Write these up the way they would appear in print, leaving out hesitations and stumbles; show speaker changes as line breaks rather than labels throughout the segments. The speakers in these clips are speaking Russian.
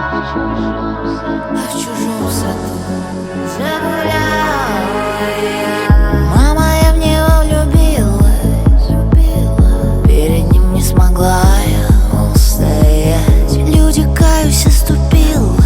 в чужом саду загуляла я. Мама, я в него влюбилась, перед ним не смогла я устоять. Люди, каюсь, оступилась.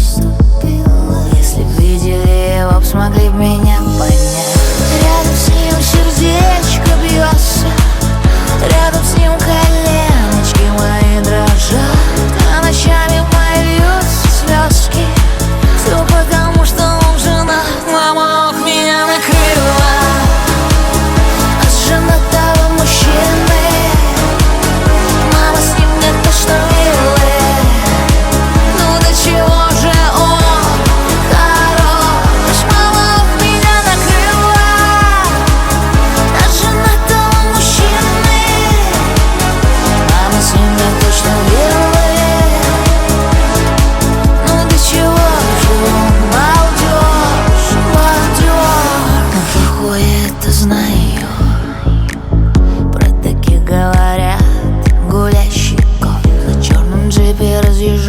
Если б видели его, б смогли б меня понять. Рядом с ним сердечко бьется, рядом с ним коленочки мои дрожат, а ночами мои льются слезки. Все потому, что он женат. Мама, ох, меня накрыла от женатого мужчины. Мама, с ним не то что милый, ну до чего же он хорош. Мама, ох, меня накрыла от женатого мужчины. Мама, с ним не то что милый, ну до чего же он балдеж, балдеж. Но плохое это знаю, про таких говорят гулящий кот. На черном джипе разъезжает